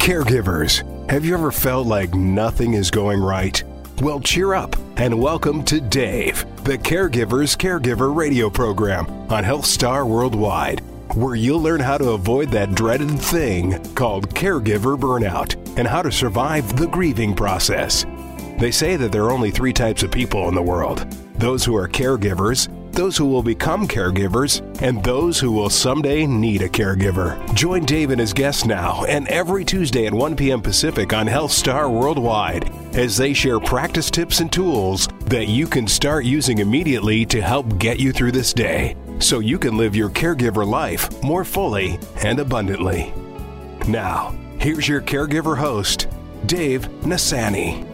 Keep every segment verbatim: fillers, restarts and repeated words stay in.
Caregivers, have you ever felt like nothing is going right? Well, cheer up and welcome to Dave, the Caregiver's Caregiver radio program on HealthStar Worldwide, where you'll learn how to avoid that dreaded thing called caregiver burnout and how to survive the grieving process. They say that there are only three types of people in the world: those who are caregivers, those who will become caregivers, and those who will someday need a caregiver. Join Dave and his guests now and every Tuesday at one p.m. Pacific on HealthStar Worldwide as they share practice tips and tools that you can start using immediately to help get you through this day so you can live your caregiver life more fully and abundantly. Now, here's your caregiver host, Dave Nassaney.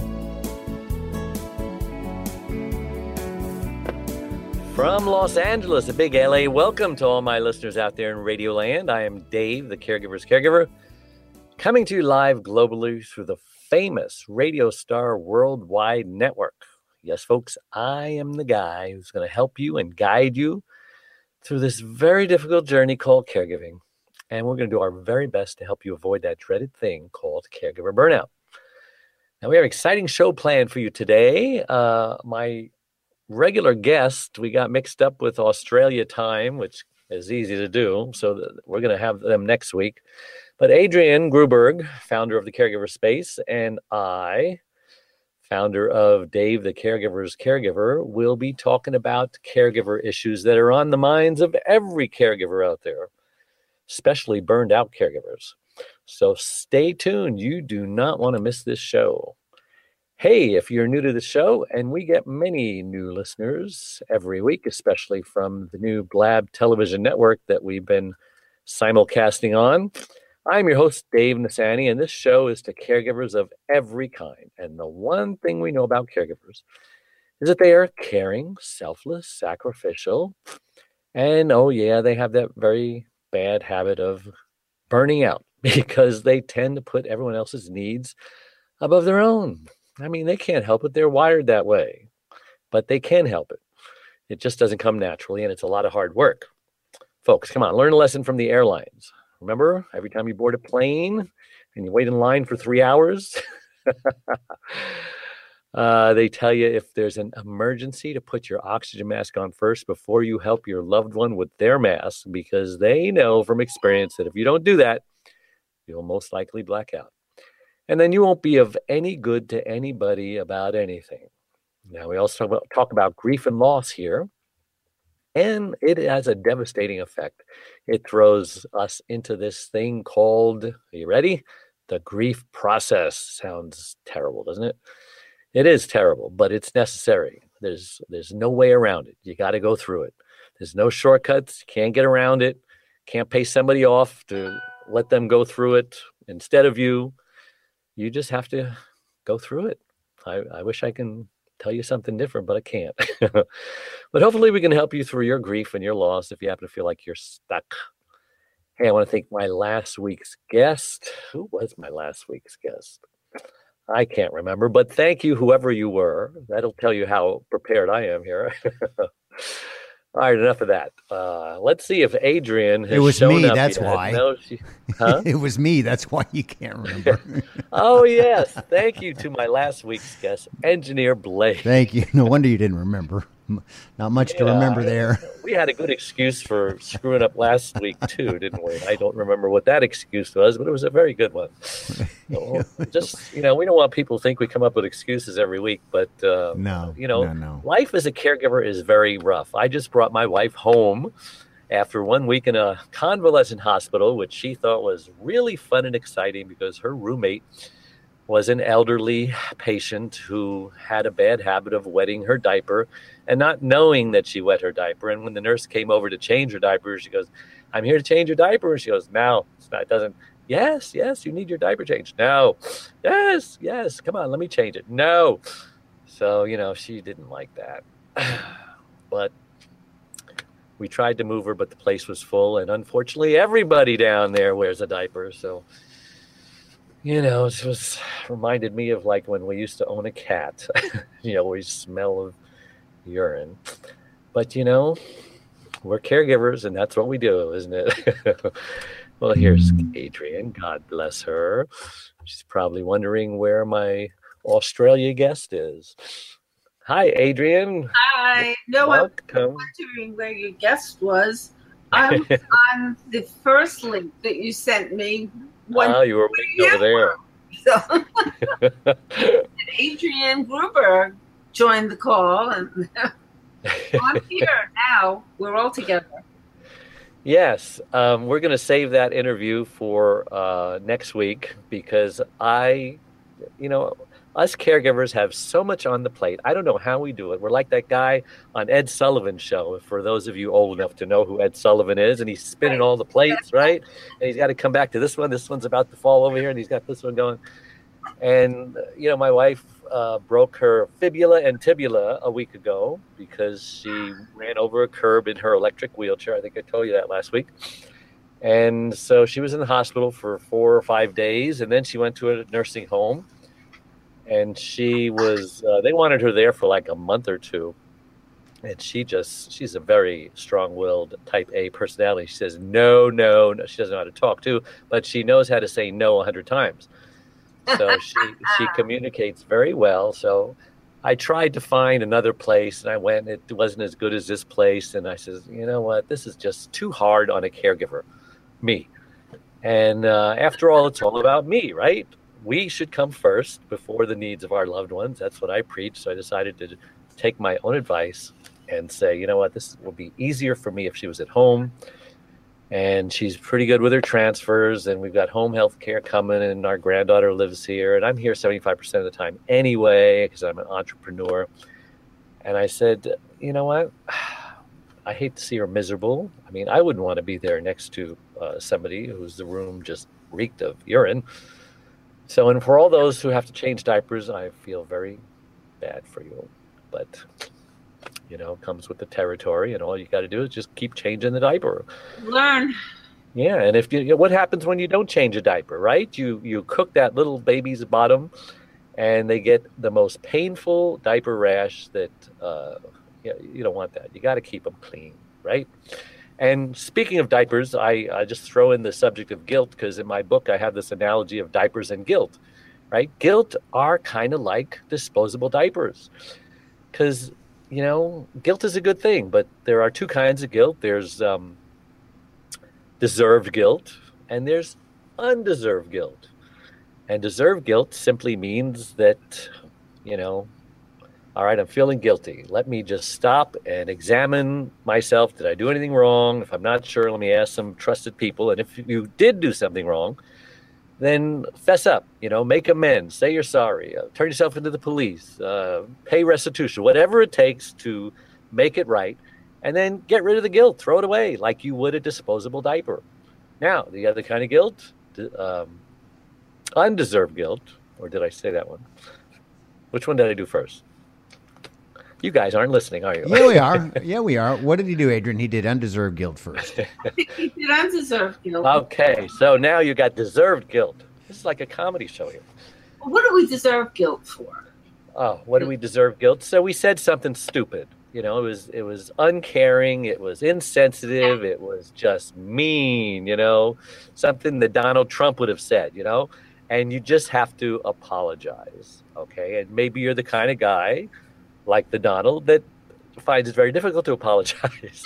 From Los Angeles, a big L A, welcome to all my listeners out there in Radio Land. I am Dave, the Caregiver's Caregiver, coming to you live globally through the famous Radio Star Worldwide Network. Yes, folks, I am the guy who's going to help you and guide you through this very difficult journey called caregiving. And we're going to do our very best to help you avoid that dreaded thing called caregiver burnout. Now, we have an exciting show planned for you today. Uh, my regular guest, we got mixed up with Australia time, which is easy to do. So we're going to have them next week. But Adrian Gruberg, founder of the Caregiver Space, and I, founder of Dave, the Caregiver's Caregiver, will be talking about caregiver issues that are on the minds of every caregiver out there, especially burned out caregivers. So stay tuned. You do not want to miss this show. Hey, if you're new to the show, and we get many new listeners every week, especially from the new Blab television network that we've been simulcasting on. I'm your host, Dave Nassaney, and this show is to caregivers of every kind. And the one thing we know about caregivers is that they are caring, selfless, sacrificial, and oh yeah, they have that very bad habit of burning out because they tend to put everyone else's needs above their own. I mean, they can't help it. They're wired that way, but they can help it. It just doesn't come naturally, and it's a lot of hard work. Folks, come on, learn a lesson from the airlines. Remember, every time you board a plane and you wait in line for three hours, uh, they tell you if there's an emergency to put your oxygen mask on first before you help your loved one with their mask, because they know from experience that if you don't do that, you'll most likely black out. And then you won't be of any good to anybody about anything. Now, we also talk about, talk about grief and loss here, and it has a devastating effect. It throws us into this thing called, are you ready? The grief process. Sounds terrible, doesn't it? It is terrible, but it's necessary. There's, there's no way around it. You got to go through it. There's no shortcuts. You can't get around it. Can't pay somebody off to let them go through it instead of you. You just have to go through it. I, I wish I can tell you something different, but I can't. But hopefully we can help you through your grief and your loss if you happen to feel like you're stuck. Hey, I want to thank my last week's guest. Who was my last week's guest? I can't remember, but thank you, whoever you were. That'll tell you how prepared I am here. All right, enough of that. Uh, let's see if Adrian has It was shown me, up that's yet. why. No, she, huh? It was me, that's why you can't remember. Oh, yes. Thank you to my last week's guest, Engineer Blake. Thank you. No wonder you didn't remember. Not much yeah, to remember there. We had a good excuse for screwing up last week, too, didn't we? I don't remember what that excuse was, but it was a very good one. So, just, you know, we don't want people to think we come up with excuses every week, but, uh, no, you know, no, no. Life as a caregiver is very rough. I just brought my wife home after one week in a convalescent hospital, which she thought was really fun and exciting because her roommate was an elderly patient who had a bad habit of wetting her diaper and not knowing that she wet her diaper. And when the nurse came over to change her diaper, she goes, "I'm here to change your diaper." And she goes, "No, it's not, it doesn't." "Yes, yes, you need your diaper changed." "No." "Yes, yes, come on, let me change it." "No." So, you know, she didn't like that. But we tried to move her, but the place was full. And unfortunately, everybody down there wears a diaper. So, you know, it was reminded me of like when we used to own a cat. You know, we smell of urine. But, you know, we're caregivers, and that's what we do, isn't it? Well, here's Adrienne. God bless her. She's probably wondering where my Australia guest is. Hi, Adrienne. Hi. No, Welcome. I'm wondering where your guest was. I was on the first link that you sent me. When oh, you were waiting over there. So, Adrienne Gruber joined the call, and I'm here now. We're all together. Yes, um, we're going to save that interview for uh, next week because I, you know, us caregivers have so much on the plate. I don't know how we do it. We're like that guy on Ed Sullivan's show, for those of you old enough to know who Ed Sullivan is, and he's spinning all the plates, right? And he's got to come back to this one. This one's about to fall over here, and he's got this one going. And, you know, my wife uh, broke her fibula and tibula a week ago because she ran over a curb in her electric wheelchair. I think I told you that last week. And so she was in the hospital for four or five days, and then she went to a nursing home. And she was, uh, they wanted her there for like a month or two. And she just, she's a very strong-willed type A personality. She says, no, no, no. She doesn't know how to talk too, but she knows how to say no a hundred times. So she, she communicates very well. So I tried to find another place, and I went, it wasn't as good as this place. And I says, you know what, this is just too hard on a caregiver, me. And uh, after all, it's all about me, right? We should come first before the needs of our loved ones. That's what I preach. So I decided to take my own advice and say, you know what, this will be easier for me if she was at home. And she's pretty good with her transfers, and we've got home health care coming, and our granddaughter lives here, and I'm here seventy-five percent of the time anyway because I'm an entrepreneur. And I said, you know what, I hate to see her miserable. I mean, I wouldn't want to be there next to uh, somebody whose the room just reeked of urine. So, and for all those who have to change diapers, I feel very bad for you. But, you know, it comes with the territory, and all you got to do is just keep changing the diaper. Learn. Yeah, and if you, you know, what happens when you don't change a diaper, right? You you cook that little baby's bottom, and they get the most painful diaper rash that uh, you, you don't want that. You got to keep them clean, right? And speaking of diapers, I, I just throw in the subject of guilt because in my book I have this analogy of diapers and guilt, right? Guilt are kind of like disposable diapers because, you know, guilt is a good thing, but there are two kinds of guilt. There's um, deserved guilt and there's undeserved guilt. And deserved guilt simply means that, you know, all right, I'm feeling guilty. Let me just stop and examine myself. Did I do anything wrong? If I'm not sure, let me ask some trusted people. And if you did do something wrong, then fess up, you know, make amends, say you're sorry, uh, turn yourself into the police, uh, pay restitution, whatever it takes to make it right. And then get rid of the guilt, throw it away like you would a disposable diaper. Now, the other kind of guilt, um, undeserved guilt, or did I say that one? Which one did I do first? You guys aren't listening, are you? Yeah, we are. Yeah, we are. What did he do, Adrienne? He did undeserved guilt first. He did undeserved guilt. Okay, so now you got deserved guilt. This is like a comedy show here. Well, what do we deserve guilt for? Oh, what do we deserve guilt? So we said something stupid. You know, it was it was uncaring, it was insensitive, it was just mean, you know, something that Donald Trump would have said, you know, and you just have to apologize, okay? And maybe you're the kind of guy like the Donald that finds it very difficult to apologize.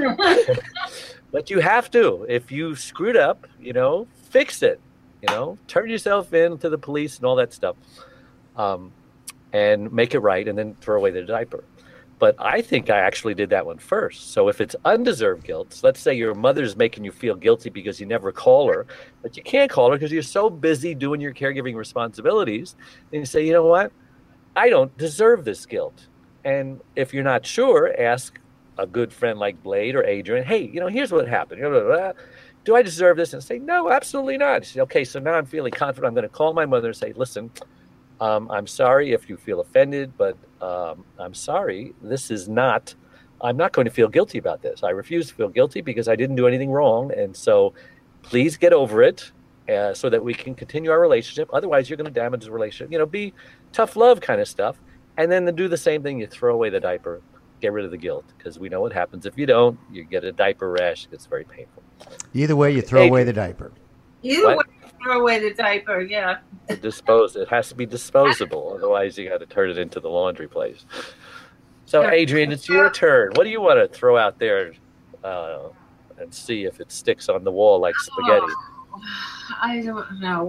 But you have to. If you screwed up, you know, fix it, you know, turn yourself in to the police and all that stuff, um, and make it right and then throw away the diaper. But I think I actually did that one first. So if it's undeserved guilt, so let's say your mother's making you feel guilty because you never call her, but you can't call her because you're so busy doing your caregiving responsibilities, then you say, you know what? I don't deserve this guilt. And if you're not sure, ask a good friend like Blade or Adrienne, hey, you know, here's what happened. Blah, blah, blah. Do I deserve this? And say, no, absolutely not. You say, okay, so now I'm feeling confident. I'm going to call my mother and say, listen, um, I'm sorry if you feel offended, but um, I'm sorry. This is not, I'm not going to feel guilty about this. I refuse to feel guilty because I didn't do anything wrong. And so please get over it. Uh, so that we can continue our relationship. Otherwise, you're going to damage the relationship. You know, be tough love kind of stuff. And then to do the same thing, you throw away the diaper get rid of the guilt, because we know what happens if you don't. You get a diaper rash. It's very painful. Either way, you throw Adrian. away the diaper. Either What? way, throw away the diaper. Yeah. Dispose. It has to be disposable. Otherwise, you got to turn it into the laundry place. So, Yeah. Adrian, it's your turn. What do you want to throw out there uh, and see if it sticks on the wall like spaghetti? Oh, I don't know.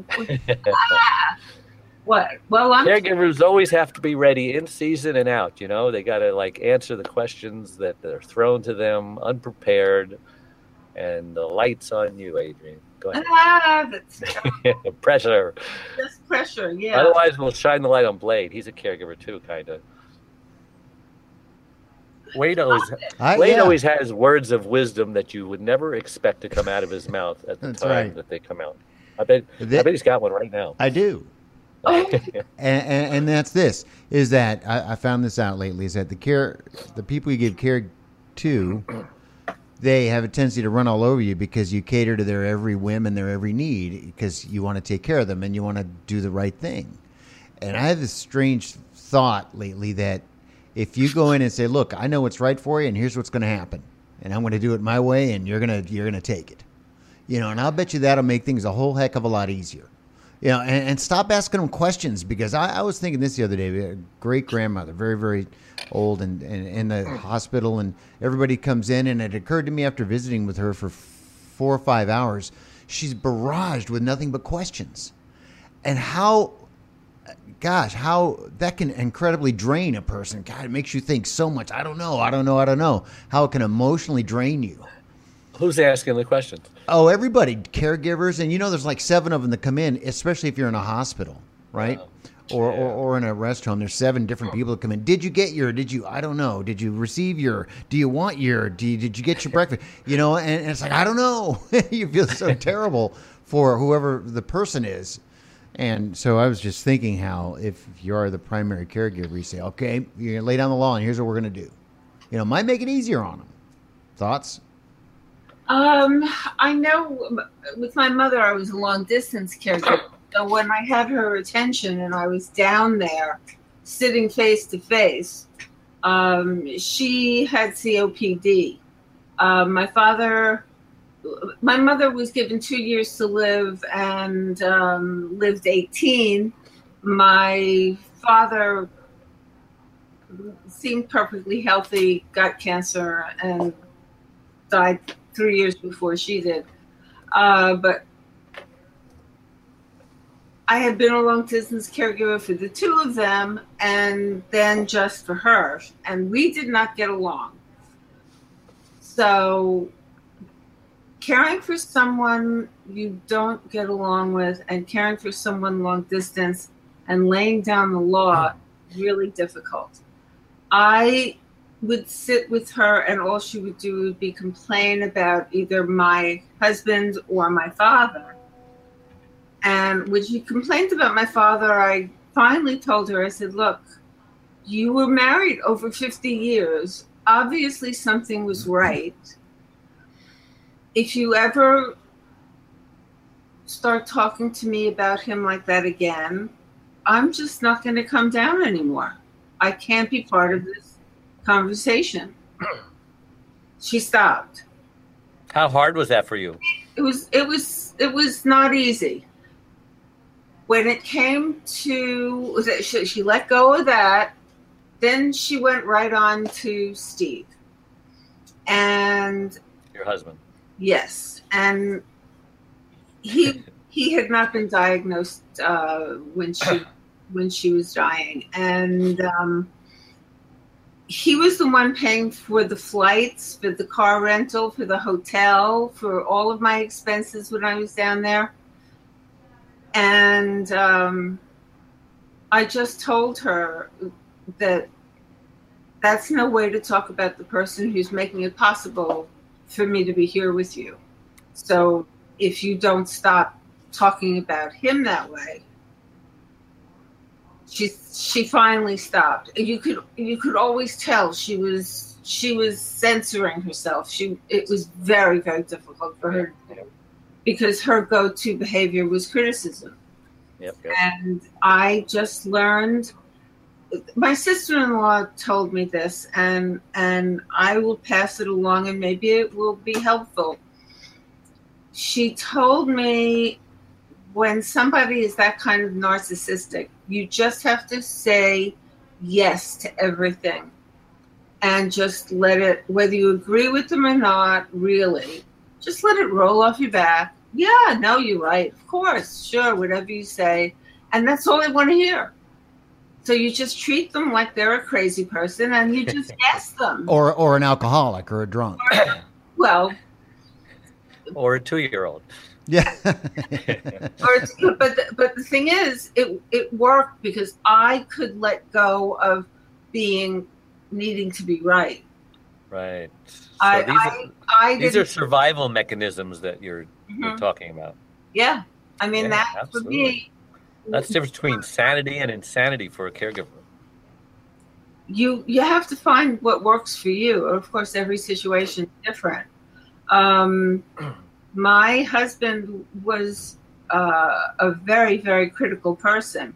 What? Well, I'm. Caregivers always have to be ready in season and out. You know, they got to like answer the questions that are thrown to them unprepared. And the light's on you, Adrian. Go ahead. Ah, that's Pressure. just pressure. Yeah. Otherwise, we'll shine the light on Blade. He's a caregiver too, kind of. Wade always, I, Wade yeah. always has words of wisdom that you would never expect to come out of his mouth at the That's time right. that they come out. I bet. I That- bet he's got one right now. I do. and, and, and that's this is that I, I found this out lately is that the care the people you give care to, they have a tendency to run all over you because you cater to their every whim and their every need because you want to take care of them and you want to do the right thing. And I have this strange thought lately that if you go in and say, look, I know what's right for you and here's what's going to happen and I'm going to do it my way and you're going to you're going to take it, you know, and I'll bet you that'll make things a whole heck of a lot easier. You know, and, and stop asking them questions because I, I was thinking this the other day. We had a great grandmother, very, very old, and, and in the hospital, and everybody comes in, and it occurred to me after visiting with her for four or five hours, she's barraged with nothing but questions. And how, gosh, how that can incredibly drain a person. God, it makes you think so much. I don't know, I don't know, I don't know. How it can emotionally drain you. Who's asking the questions? Oh, everybody, caregivers, and you know there's like seven of them that come in, especially if you're in a hospital, right? Wow. Or, Yeah. or or in a rest home. There's seven different people that come in. Did you get your, did you, I don't know. Did you receive your, do you want your, do you, did you get your breakfast? You know, and, and it's like, I don't know. You feel so terrible for whoever the person is. And so I was just thinking how if you are the primary caregiver, you say, okay, you're going to lay down the law and here's what we're going to do. You know, it might make it easier on them. Thoughts? Um, I know with my mother, I was a long distance caregiver. So when I had her attention and I was down there sitting face to face, um, she had C O P D. Um, my father, my mother was given two years to live and um, lived eighteen. My father seemed perfectly healthy, got cancer, and died three years before she did. Uh, but I had been a long distance caregiver for the two of them and then just for her. And we did not get along. So caring for someone you don't get along with and caring for someone long distance and laying down the law, really difficult. I would sit with her and all she would do would be complain about either my husband or my father. And when she complained about my father, I finally told her, I said, look, you were married over fifty years. Obviously something was right. If you ever start talking to me about him like that again, I'm just not going to come down anymore. I can't be part of this conversation. She stopped. How hard was that for you? It was it was it was not easy. When it came to was it, she, she let go of that, then she went right on to Steve. And Your husband. yes, and he he had not been diagnosed uh, when she when she was dying, and um, he was the one paying for the flights, for the car rental, for the hotel, for all of my expenses when I was down there. And um, I just told her that that's no way to talk about the person who's making it possible for me to be here with you. So if you don't stop talking about him that way, she she finally stopped. You could you could always tell she was she was censoring herself. She it was very very difficult for her to do because her go-to behavior was criticism. Yep. Yep. And I just learned my sister-in-law told me this, and and I will pass it along, and maybe it will be helpful. She told me, when somebody is that kind of narcissistic, you just have to say yes to everything and just let it, whether you agree with them or not, really, just let it roll off your back. Yeah, no, you're right. Of course, sure, whatever you say. And that's all I want to hear. So you just treat them like they're a crazy person, and you just ask them. Or or an alcoholic or a drunk. Or, well. Or a two-year-old. Yeah. or but the, but the thing is, it it worked because I could let go of being needing to be right. Right. So I, these I, are, I these are survival mechanisms that you're mm-hmm. you're talking about. Yeah, I mean yeah, that absolutely. for me. That's the difference between sanity and insanity for a caregiver. You you have to find what works for you. Of course, every situation is different. Um, my husband was uh, a very, very critical person.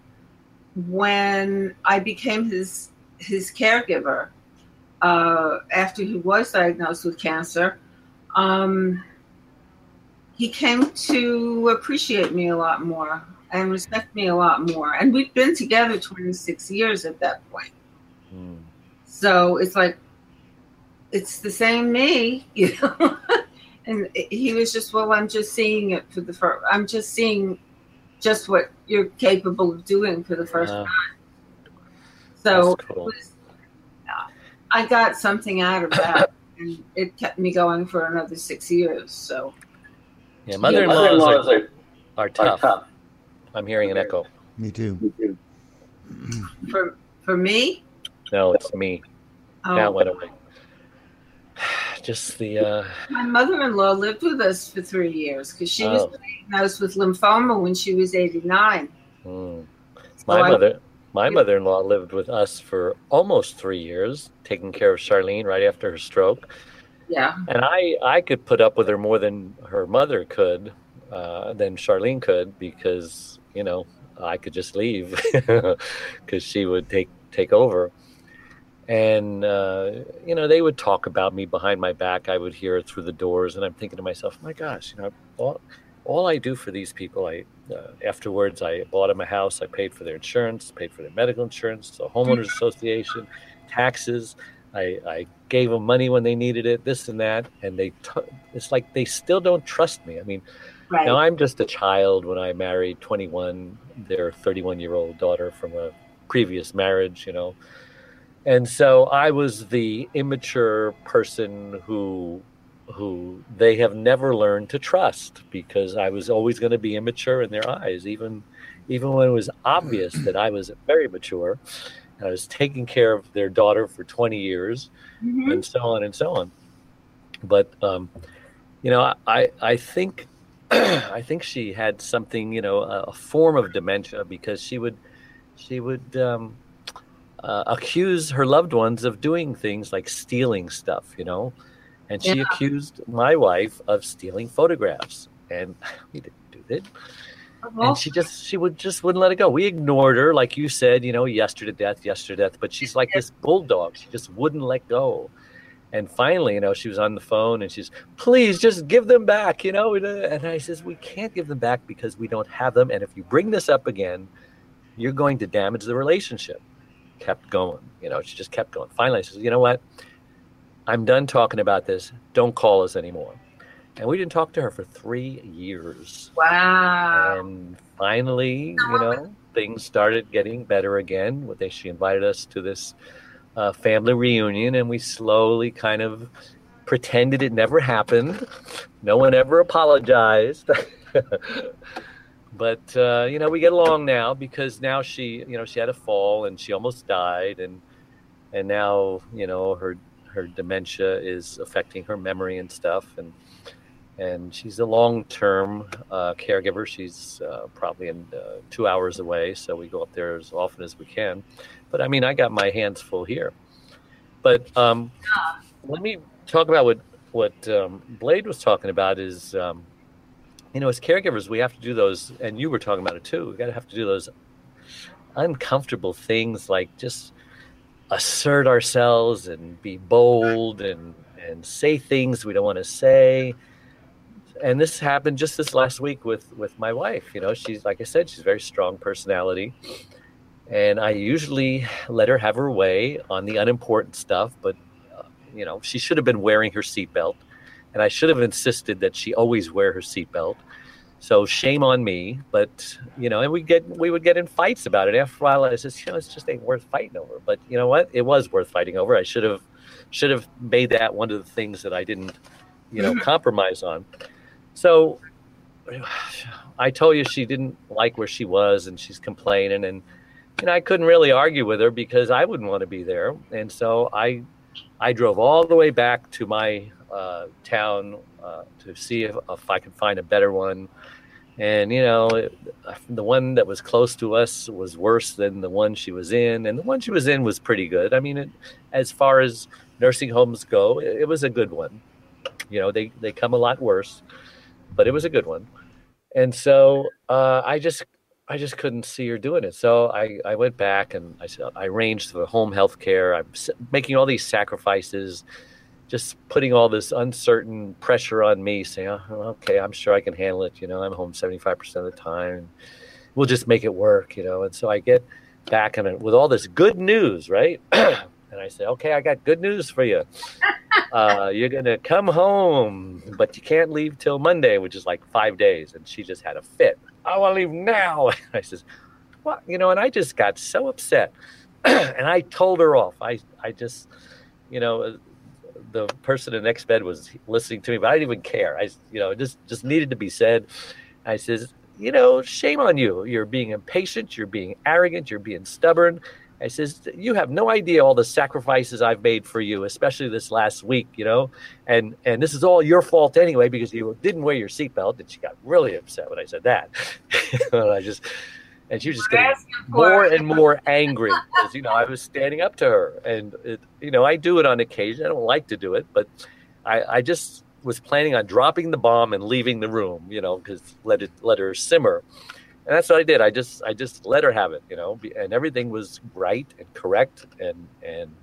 When I became his his caregiver uh, after he was diagnosed with cancer, um, he came to appreciate me a lot more and respect me a lot more. And we've been together twenty-six years at that point. Mm. So it's like, it's the same me, you know? And he was just, well, I'm just seeing it for the first, I'm just seeing just what you're capable of doing for the first uh, time. So cool. it was, uh, I got something out of that, and it kept me going for another six years. So, yeah, mother-in-laws, yeah, mother-in-laws are, are, are, tough. are tough. I'm hearing an echo. Me too. Me too. For for me? No, it's me. Oh. That went away. Just the. Uh... My mother-in-law lived with us for three years because she oh. was diagnosed with lymphoma when she was eighty-nine. Mm. My so mother, I... my mother-in-law lived with us for almost three years, taking care of Charlene right after her stroke. Yeah. And I, I could put up with her more than her mother could, uh, than Charlene could, because you know I could just leave because she would take take over. And, uh, you know, they would talk about me behind my back. I would hear it through the doors. And I'm thinking to myself, my gosh, you know, all, all I do for these people, I uh, afterwards, I bought them a house. I paid for their insurance, paid for their medical insurance, the homeowners association, taxes. I, I gave them money when they needed it, this and that. And they, t- it's like they still don't trust me. I mean, right. Now I'm just a child when I married twenty-one, their thirty-one-year-old daughter from a previous marriage, you know. And so I was the immature person who who they have never learned to trust, because I was always going to be immature in their eyes, even even when it was obvious that I was very mature. And I was taking care of their daughter for twenty years, mm-hmm. and so on and so on. But um, you know, I I think I think she had something, you know, a, a form of dementia, because she would she would. Um, Uh, accuse her loved ones of doing things like stealing stuff, you know, and she yeah. accused my wife of stealing photographs, and we didn't do that. Uh-huh. And she just she would just wouldn't let it go. We ignored her, like you said, you know, yesterday to death, yesterday to death. But she's like this bulldog; she just wouldn't let go. And finally, you know, she was on the phone and she's, please just give them back, you know. And I says, we can't give them back because we don't have them, and if you bring this up again, you're going to damage the relationship. Kept going, you know, she just kept going. Finally, I said, you know what? I'm done talking about this. Don't call us anymore. And we didn't talk to her for three years. Wow. And finally, you know, things started getting better again. She invited us to this uh, family reunion, and we slowly kind of pretended it never happened. No one ever apologized. But, uh, you know, we get along now, because now she, you know, she had a fall and she almost died. And and now, you know, her her dementia is affecting her memory and stuff. And and she's a long-term uh, caregiver. She's uh, probably in uh, two hours away. So we go up there as often as we can. But, I mean, I got my hands full here. But um, let me talk about what, what um, Blade was talking about is... Um, You know, as caregivers, we have to do those, and you were talking about it too. We got to have to do those uncomfortable things like just assert ourselves and be bold and, and say things we don't want to say. And this happened just this last week with, with my wife. You know, she's, like I said, she's a very strong personality. And I usually let her have her way on the unimportant stuff. But, uh, you know, she should have been wearing her seatbelt. And I should have insisted that she always wear her seatbelt. So shame on me. But, you know, and we get we would get in fights about it. After a while, I said, you know, it's just ain't worth fighting over. But you know what? It was worth fighting over. I should have should have made that one of the things that I didn't, you know, compromise on. So I told you she didn't like where she was and she's complaining. And, you know, I couldn't really argue with her because I wouldn't want to be there. And so I I drove all the way back to my uh, town uh, to see if, if I could find a better one. And, you know, it, the one that was close to us was worse than the one she was in. And the one she was in was pretty good. I mean, it, as far as nursing homes go, it, it was a good one. You know, they, they come a lot worse. But it was a good one. And so uh, I just I just couldn't see her doing it. So I, I went back and I said, I arranged for home health care. I'm making all these sacrifices, just putting all this uncertain pressure on me, saying, oh, okay, I'm sure I can handle it. You know, I'm home seventy-five percent of the time. We'll just make it work, you know. And so I get back and with all this good news, right? And I said, okay, I got good news for you. Uh, you're going to come home, but you can't leave till Monday, which is like five days. And she just had a fit. I want to leave now. And I says, what? You know, and I just got so upset. And I told her off. I, I just, you know, the person in the next bed was listening to me, but I didn't even care. I, you know, it just, just needed to be said. I says, you know, shame on you. You're being impatient. You're being arrogant. You're being stubborn. I says, you have no idea all the sacrifices I've made for you, especially this last week, you know, and and this is all your fault anyway because you didn't wear your seatbelt. And she got really upset when I said that. And I just, and she was just getting more and more angry because, you know, I was standing up to her. And, it, you know, I do it on occasion. I don't like to do it, but I, I just was planning on dropping the bomb and leaving the room, you know, because let it let her simmer. And that's what I did. I just I just let her have it, you know, and everything was right and correct. And and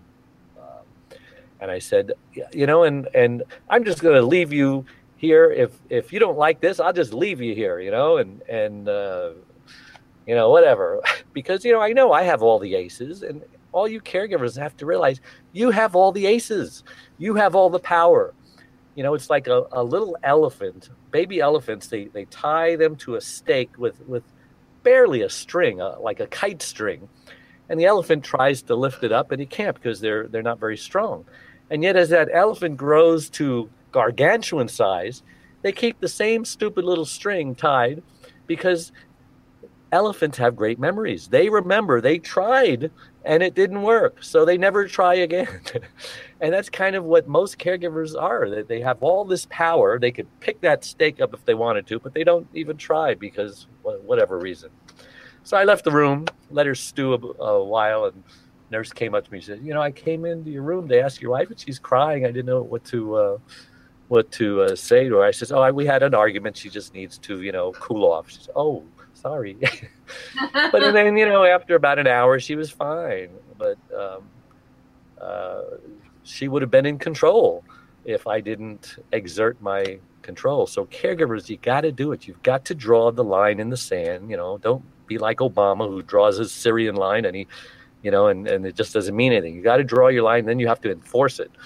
um, and I said, you know, and, and I'm just going to leave you here. If if you don't like this, I'll just leave you here, you know, and, and uh, you know, whatever. Because, you know, I know I have all the aces. And all you caregivers have to realize you have all the aces. You have all the power. You know, it's like a, a little elephant, baby elephants, they, they tie them to a stake with, with barely a string, uh, like a kite string. And the elephant tries to lift it up and he can't because they're they're not very strong. And yet as that elephant grows to gargantuan size, they keep the same stupid little string tied because elephants have great memories. They remember they tried and it didn't work. So they never try again. And that's kind of what most caregivers are. That they have all this power. They could pick that stake up if they wanted to, but they don't even try because whatever reason. So I left the room, let her stew a, a while, and nurse came up to me and said, you know, I came into your room to ask your wife, and she's crying. I didn't know what to uh, what to uh, say to her. I said, oh, I, we had an argument. She just needs to, you know, cool off. She said, oh, sorry. But and then, you know, after about an hour, she was fine. But um, uh, she would have been in control if I didn't exert my control. So caregivers, you got to do it. You've got to draw the line in the sand. You know, don't be like Obama who draws his Syrian line and he, you know, and, and it just doesn't mean anything. You got to draw your line, then you have to enforce it.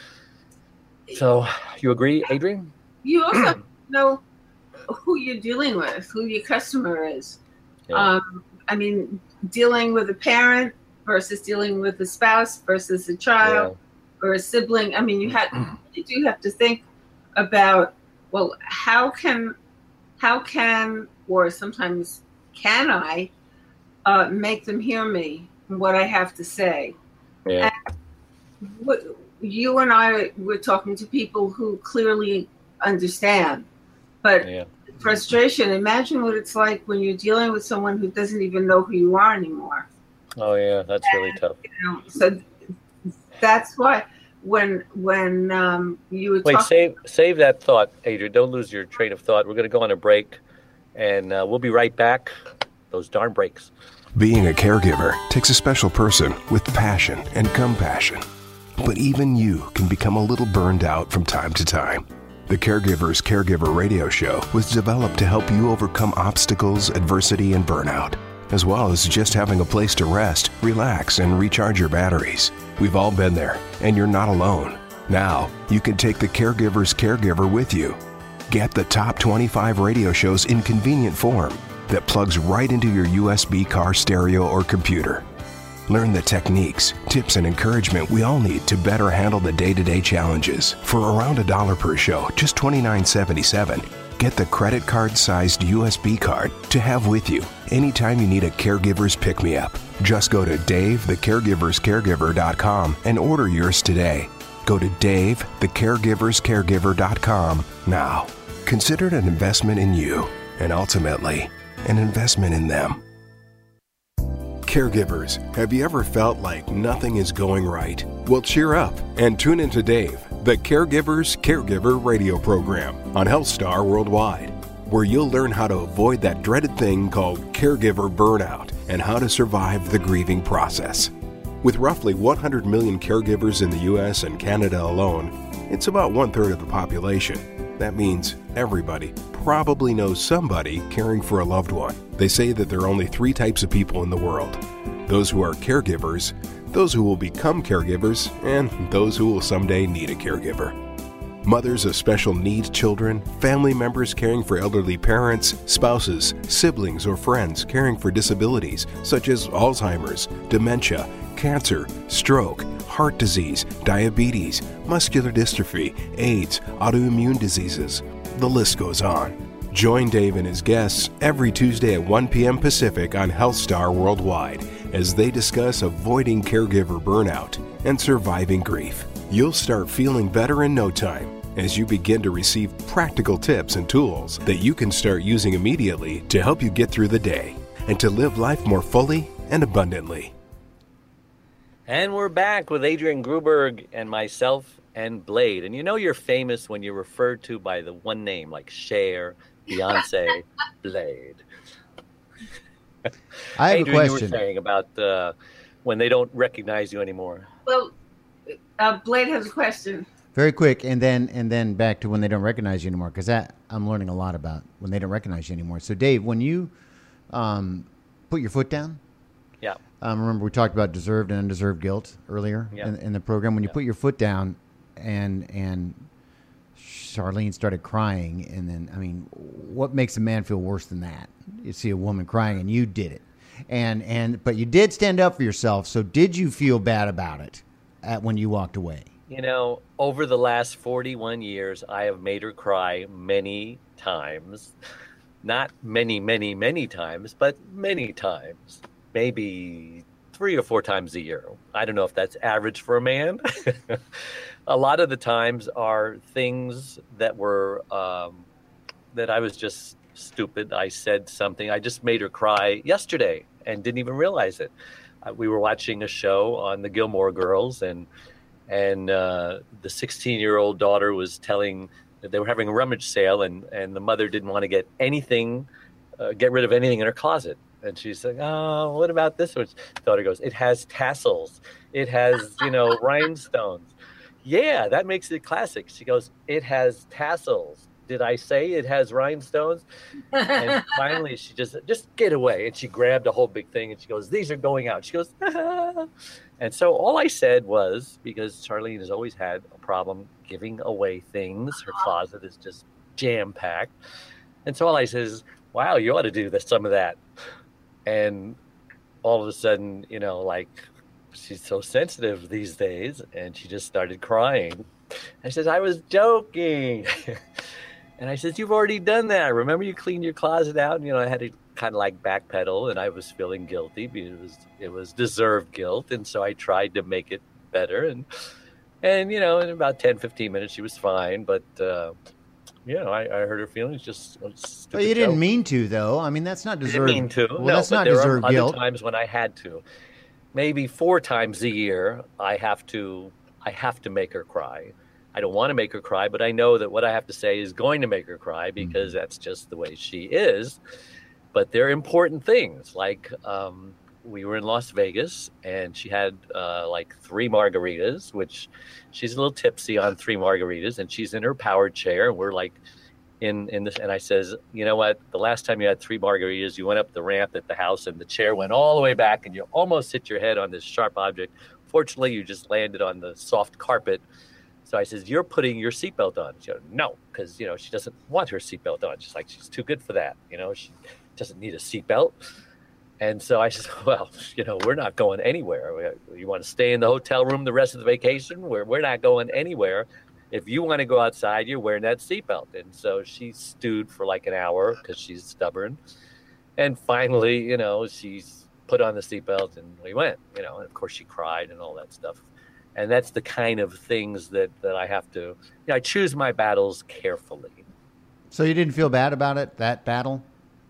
So you agree, Adrienne? You also know who you're dealing with, who your customer is. Yeah. Um, I mean, dealing with a parent versus dealing with a spouse versus a child yeah. or a sibling. I mean, you had you do have to think about, well, how can how can or sometimes can I uh, make them hear me and what I have to say? Yeah. And what, you and I were talking to people who clearly understand, but yeah. frustration. Imagine what it's like when you're dealing with someone who doesn't even know who you are anymore. Oh yeah, that's and, really tough. You know, so that's why when when um, you were wait, talking- save save that thought, Adrienne. Don't lose your train of thought. We're going to go on a break, and uh, we'll be right back. Those darn breaks. Being a caregiver takes a special person with passion and compassion. But even you can become a little burned out from time to time. The Caregiver's Caregiver radio show was developed to help you overcome obstacles, adversity, and burnout, as well as just having a place to rest, relax, and recharge your batteries. We've all been there, and you're not alone. Now, you can take the Caregiver's Caregiver with you. Get the top twenty-five radio shows in convenient form that plugs right into your U S B car stereo or computer. Learn the techniques, tips, and encouragement we all need to better handle the day-to-day challenges. For around a dollar per show, just twenty-nine seventy-seven, get the credit card-sized U S B card to have with you anytime you need a caregiver's pick-me-up. Just go to Dave the Caregiver's Caregiver dot com and order yours today. Go to Dave the Caregiver's Caregiver dot com now. Consider it an investment in you, and ultimately, an investment in them. Caregivers, have you ever felt like nothing is going right? Well, cheer up and tune into Dave, the Caregiver's Caregiver radio program on HealthStar Worldwide, where you'll learn how to avoid that dreaded thing called caregiver burnout and how to survive the grieving process. With roughly one hundred million caregivers in the U S and Canada alone, it's about one-third of the population. That means everybody probably knows somebody caring for a loved one. They say that there are only three types of people in the world: those who are caregivers, those who will become caregivers, and those who will someday need a caregiver. Mothers of special needs children, family members caring for elderly parents, spouses, siblings, or friends caring for disabilities such as Alzheimer's, dementia, cancer, stroke, heart disease, diabetes, muscular dystrophy, AIDS, autoimmune diseases. The list goes on. Join Dave and his guests every Tuesday at one p.m. Pacific on HealthStar Worldwide as they discuss avoiding caregiver burnout and surviving grief. You'll start feeling better in no time as you begin to receive practical tips and tools that you can start using immediately to help you get through the day and to live life more fully and abundantly. And we're back with Adrian Gruberg and myself and Blade. And you know you're famous when you're referred to by the one name, like Cher, Beyonce, Blade. I have Adrian, a question. You were saying about uh, when they don't recognize you anymore. Well, uh, Blade has a question. Very quick, and then and then back to when they don't recognize you anymore, because that I'm learning a lot about when they don't recognize you anymore. So, Dave, when you um, put your foot down, yeah. Um, remember we talked about deserved and undeserved guilt earlier yeah. in, in the program. When you yeah. put your foot down, and and Charlene started crying, and then I mean, what makes a man feel worse than that? You see a woman crying, and you did it, and and but you did stand up for yourself. So, did you feel bad about it at, when you walked away? You know, over the last forty-one years, I have made her cry many times. Not many, many, many times, but many times. Maybe three or four times a year. I don't know if that's average for a man. A lot of the times are things that were, um, that I was just stupid. I said something. I just made her cry yesterday and didn't even realize it. Uh, we were watching a show on the Gilmore Girls, and And uh, the sixteen-year-old daughter was telling that they were having a rummage sale, and, and the mother didn't want to get anything, uh, get rid of anything in her closet. And she's like, oh, what about this one? The daughter goes, it has tassels. It has, you know, rhinestones. Yeah, that makes it classic. She goes, it has tassels. Did I say it has rhinestones? And finally, she just, just get away. And she grabbed a whole big thing, and she goes, these are going out. She goes, ah. And so all I said was, because Charlene has always had a problem giving away things, her closet is just jam-packed. And so all I said is, wow, you ought to do this, some of that. And all of a sudden, you know, like, she's so sensitive these days, and she just started crying. I said, I was joking. And I said, you've already done that. Remember you cleaned your closet out? And, you know, I had to kind of like backpedal, and I was feeling guilty because it was, it was deserved guilt. And so I tried to make it better. And, and you know, in about ten, fifteen minutes, she was fine. But, uh, you know, I, I hurt her feelings. Just a stupid Well, you didn't joke. mean to, though. I mean, that's not deserved. I didn't mean to. Well, no, that's but not there deserved are guilt. other times when I had to. Maybe four times a year, I have to, I have to make her cry. I don't want to make her cry, but I know that what I have to say is going to make her cry because mm-hmm. that's just the way she is. But they're important things, like um, we were in Las Vegas, and she had uh, like three margaritas, which she's a little tipsy on three margaritas, and she's in her power chair. And we're like in in this, and I says, you know what? The last time you had three margaritas, you went up the ramp at the house, and the chair went all the way back, and you almost hit your head on this sharp object. Fortunately, you just landed on the soft carpet. So I says, you're putting your seatbelt on. She goes, no, because, you know, she doesn't want her seatbelt on. She's like, she's too good for that. You know, she doesn't need a seatbelt. And so I said, well, you know, we're not going anywhere. You want to stay in the hotel room the rest of the vacation? We're, we're not going anywhere. If you want to go outside, you're wearing that seatbelt. And so she stewed for like an hour because she's stubborn. And finally, you know, she's put on the seatbelt and we went, you know, and of course she cried and all that stuff. And that's the kind of things that, that I have to, you know, I choose my battles carefully. So you didn't feel bad about it, that battle?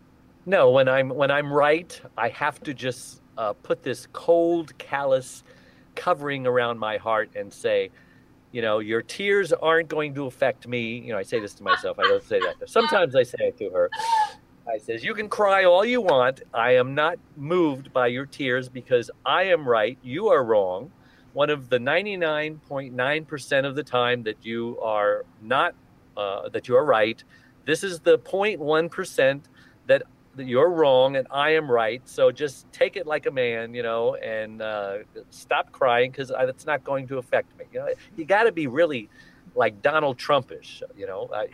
No, when I'm when I'm right, I have to just uh, put this cold, callous covering around my heart and say, you know, your tears aren't going to affect me. You know, I say this to myself. I don't say that. Sometimes I say it to her. I says, you can cry all you want. I am not moved by your tears because I am right. You are wrong. One of the ninety-nine point nine percent of the time that you are not, uh, that you are right. This is the zero point one percent that, that you're wrong and I am right. So just take it like a man, you know, and uh, stop crying because it's not going to affect me. You know, you got to be really like Donald Trumpish, you know. Uh,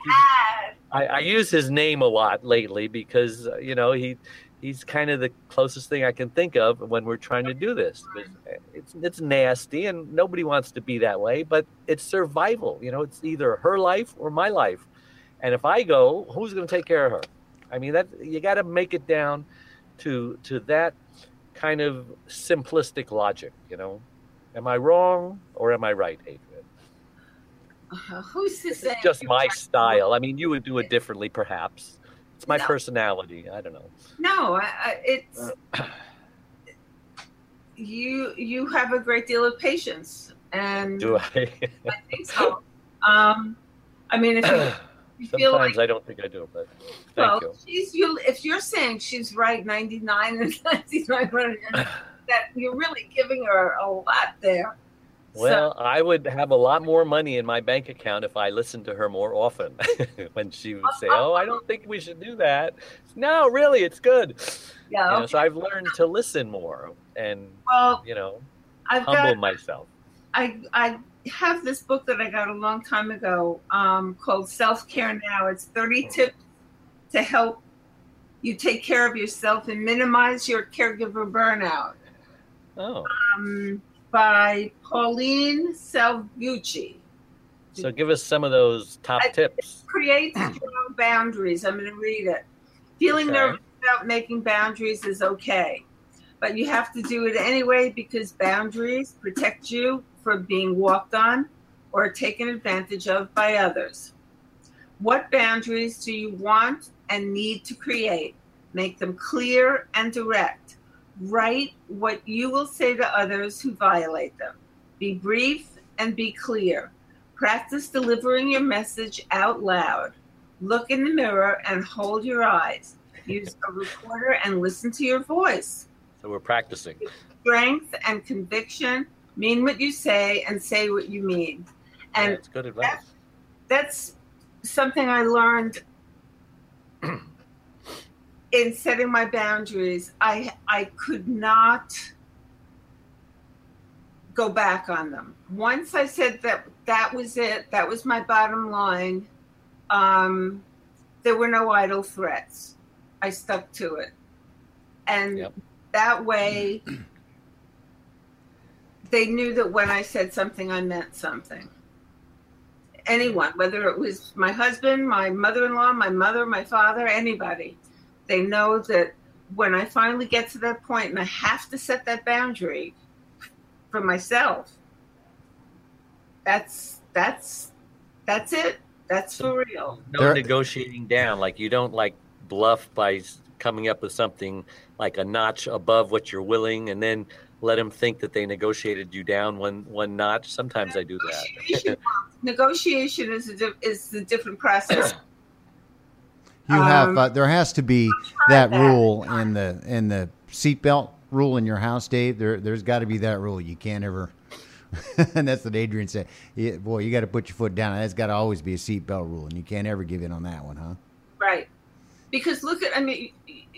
I, I use his name a lot lately because, uh, you know, he he's kind of the closest thing I can think of when we're trying to do this. It's it's nasty and nobody wants to be that way, but it's survival. You know, it's either her life or my life. And if I go, who's going to take care of her? I mean, that you got to make it down to to that kind of simplistic logic, you know. Am I wrong or am I right, Adrian? Uh, who's to say? It's just my style. I mean, you would do it differently, perhaps. It's my No. personality. I don't know. No, I, I, it's you. You have a great deal of patience, and Do I? I think so. Um, I mean, if you, you feel Sometimes like I don't think I do, but thank well, you. she's you. If you're saying she's right ninety-nine and ninety-nine, that you're really giving her a lot there. Well, So, I would have a lot more money in my bank account if I listened to her more often. When she would say, "Oh, I don't think we should do that." No, really, it's good. yeah. You know, Okay. so I've learned to listen more and, Well, you know, I've humble got. myself. I I have this book that I got a long time ago um, called Self Care Now. It's thirty tips to help you take care of yourself and minimize your caregiver burnout. Oh, Um, by Pauline Salvucci. so give us some of those top I- tips. Create strong boundaries. I'm going to read it. Feeling Okay. nervous about making boundaries is okay, but you have to do it anyway because boundaries protect you from being walked on or taken advantage of by others. What boundaries do you want and need to create? Make them clear and direct. Write what you will say to others who violate them. Be brief and be clear. Practice delivering your message out loud. Look in the mirror and hold your eyes. Use a recorder and listen to your voice. So we're practicing. Strength and conviction. Mean what you say and say what you mean. Yeah, And it's good advice. that's something I learned in setting my boundaries. I I could not go back on them. Once I said that that was it, that was my bottom line, um, there were no idle threats. I stuck to it. And Yep. that way they knew that when I said something, I meant something. Anyone, whether it was my husband, my mother-in-law, my mother, my father, anybody, they know that when I finally get to that point and I have to set that boundary for myself, that's that's that's it. That's for real. No There- negotiating down. Like you don't like bluff by s- coming up with something like a notch above what you're willing and then let them think that they negotiated you down one one notch. Sometimes I do Negotiation, that. negotiation is a di- is a different process. You have Um, uh, there has to be that that. rule in the in the seatbelt rule in your house, Dave, there, there's got to be that rule. You can't ever, and that's what Adrian said. Yeah, boy, you got to put your foot down. That's got to always be a seatbelt rule, and you can't ever give in on that one, huh? Right. Because look at, I mean,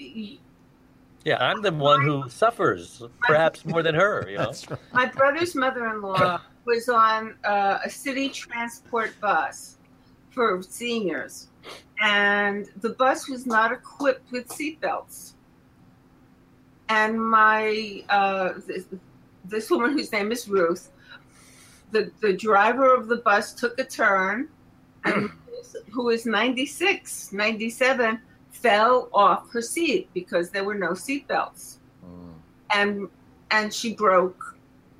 yeah, I'm the one who suffers, perhaps more than her. You know, That's right. my brother's mother-in-law was on uh, a city transport bus for seniors, and the bus was not equipped with seatbelts. And my uh, this, this woman, whose name is Ruth, the the driver of the bus took a turn, and who is ninety-six, ninety-seven, fell off her seat because there were no seatbelts, mm. and and she broke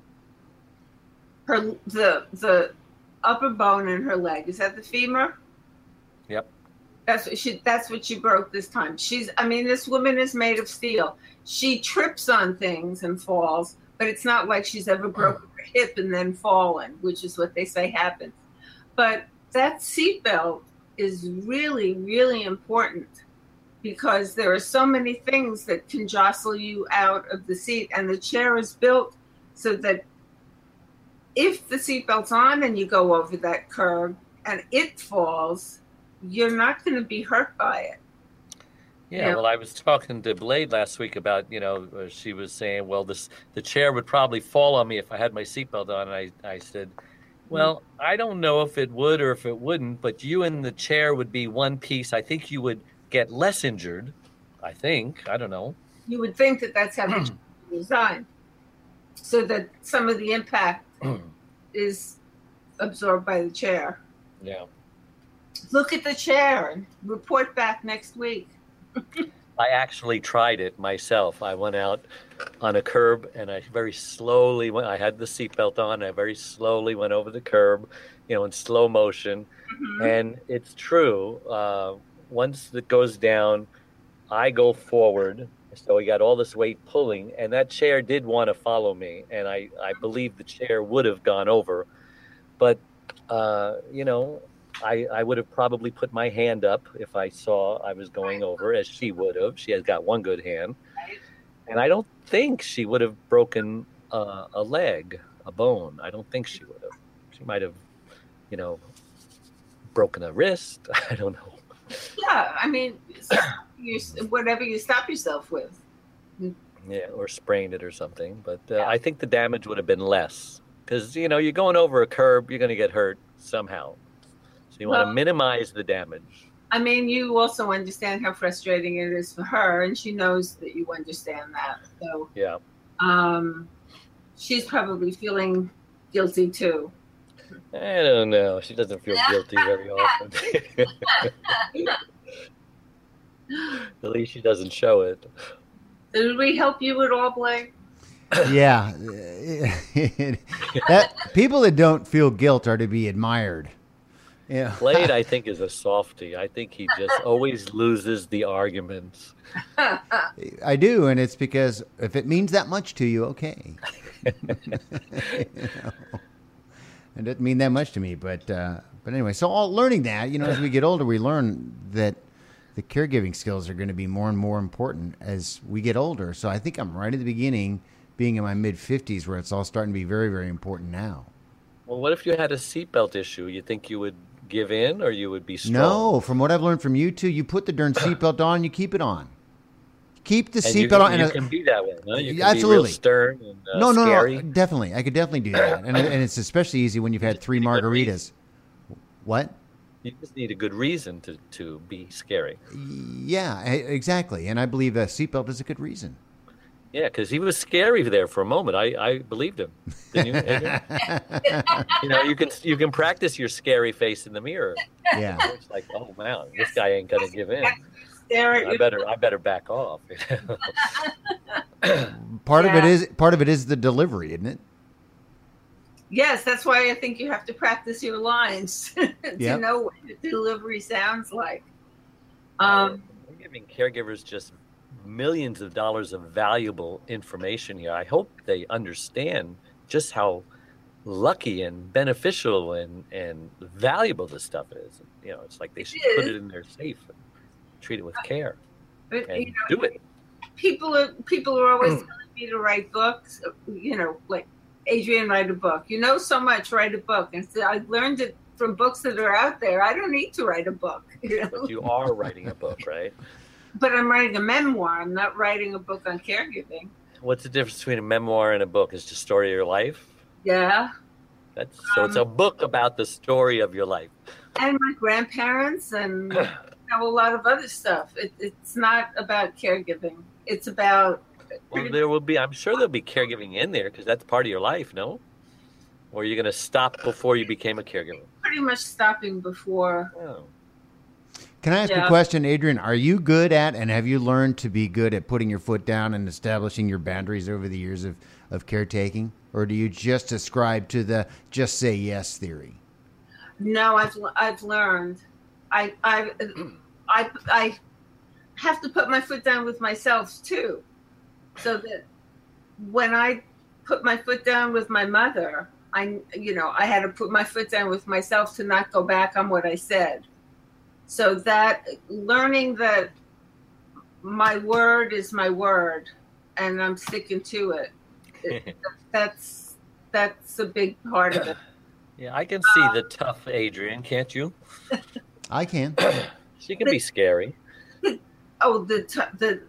her the the upper bone in her leg. Is that the femur? Yep. That's what she. That's what she broke this time. She's. I mean, this woman is made of steel. She trips on things and falls, but it's not like she's ever broken her hip and then fallen, which is what they say happens. But that seatbelt is really, really important because there are so many things that can jostle you out of the seat, and the chair is built so that if the seatbelt's on and you go over that curb and it falls, you're not going to be hurt by it. Yeah, yeah, well, I was talking to Blade last week about, you know, uh, she was saying, well, this the chair would probably fall on me if I had my seatbelt on. And I, I said, well, I don't know if it would or if it wouldn't, but you and the chair would be one piece. I think you would get less injured, I think. I don't know. You would think that that's how the chair is designed, so that some of the impact is absorbed by the chair. Yeah. Look at the chair and report back next week. I actually tried it myself. I went out on a curb and I very slowly went, I had the seatbelt on. I very slowly went over the curb, you know, in slow motion. Mm-hmm. And it's true. Uh, once it goes down, I go forward. So we got all this weight pulling, and that chair did want to follow me. And I, I believe the chair would have gone over. But, uh, you know, I, I would have probably put my hand up if I saw I was going over, as she would have. She has got one good hand. And I don't think she would have broken uh, a leg, a bone. I don't think she would have. She might have, you know, broken a wrist. I don't know. Yeah, I mean, you, whatever you stop yourself with. Yeah, or sprained it or something. But uh, yeah. I think the damage would have been less. Because, you know, you're going over a curb, you're going to get hurt somehow. So you well, want to minimize the damage. I mean, you also understand how frustrating it is for her, and she knows that you understand that. So yeah, um, she's probably feeling guilty too. I don't know. She doesn't feel guilty very often. At least she doesn't show it. Did we help you at all, Blake? Yeah, that, people that don't feel guilt are to be admired. Yeah. Blade, I think, is a softie. I think he just always loses the arguments. I do, and it's because if it means that much to you, okay. You know, it doesn't mean that much to me, but uh, but anyway. So, all learning that, you know, as we get older, we learn that the caregiving skills are going to be more and more important as we get older. So, I think I'm right at the beginning, being in my mid fifties, where it's all starting to be very, very important now. Well, what if you had a seatbelt issue? You think you would give in, or you would be strong? No, from what I've learned from you two, you put the darn seatbelt on, you keep it on. Keep the seatbelt on. And you can be that way, huh? You can absolutely. Be real stern and uh, no, no, scary. no, definitely. I could definitely do that, and and it's especially easy when you've had three margaritas. What? You just need a good reason to to be scary. Yeah, exactly, and I believe a seatbelt is a good reason. Yeah, because he was scary there for a moment. I, I believed him. Didn't you? You know, you can you can practice your scary face in the mirror. Yeah, it's like, oh man, this guy ain't gonna give in. Stare I better I better back off. Part yeah. of it is part of it is the delivery, isn't it? Yes, that's why I think you have to practice your lines to yep. know what the delivery sounds like. Um, We're giving caregivers just millions of dollars of valuable information here. I hope they understand just how lucky and beneficial and, and valuable this stuff is. You know, it's like they should it put it in their safe and treat it with care but, and you know, do it. People are people are always telling me to write books, you know, like, Adrienne, write a book. You know so much, write a book. And so I learned it from books that are out there. I don't need to write a book. You know? But you are writing a book, right? But I'm writing a memoir. I'm not writing a book on caregiving. What's the difference between a memoir and a book? It's just a story of your life? Yeah. That's so um, it's a book about the story of your life. And my grandparents and you know, a lot of other stuff. It, it's not about caregiving. It's about... Well, there will be, I'm sure there'll be caregiving in there because that's part of your life, no? Or are you going to stop before you became a caregiver? Pretty much stopping before. Oh. Can I ask yeah. a question, Adrienne? Are you good at, and have you learned to be good at putting your foot down and establishing your boundaries over the years of, of caretaking? Or do you just ascribe to the just say yes theory? No, I've I've learned. I I I I have to put my foot down with myself too. So that when I put my foot down with my mother, I, you know, I had to put my foot down with myself to not go back on what I said. So that learning that my word is my word and I'm sticking to it, it that's, that's a big part of it. Yeah, I can see the tough Adrienne, can't you? I can. She can the, be scary. The, oh, the, t- the,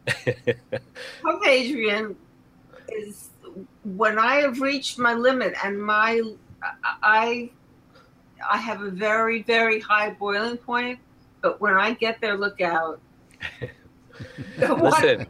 Tough Adrienne is when I have reached my limit and my I I have a very, very high boiling point, but when I get there, look out. Listen,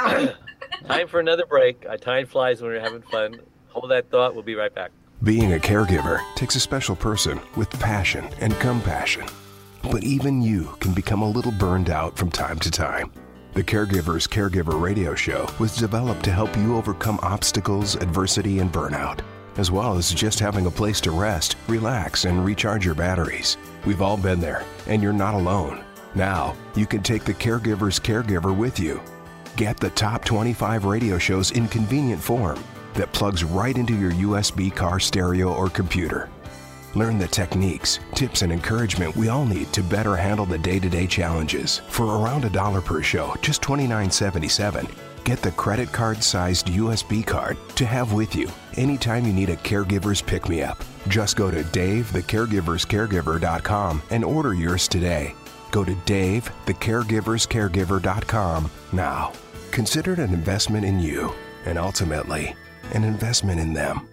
time for another break. Time flies when we're having fun. Hold that thought. We'll be right back. Being a caregiver takes a special person with passion and compassion. But even you can become a little burned out from time to time. The Caregivers Caregiver radio show was developed to help you overcome obstacles, adversity, and burnout, as well as just having a place to rest, relax, and recharge your batteries. We've all been there, and you're not alone. Now, you can take the Caregivers Caregiver with you. Get the top twenty-five radio shows in convenient form that plugs right into your U S B car stereo or computer. Learn the techniques, tips, and encouragement we all need to better handle the day-to-day challenges. For around a dollar per show, just twenty-nine seventy-seven, get the credit card-sized U S B card to have with you anytime you need a caregiver's pick-me-up. Just go to Dave the Caregivers Caregiver dot com and order yours today. Go to Dave the Caregivers Caregiver dot com now. Consider it an investment in you, and ultimately, an investment in them.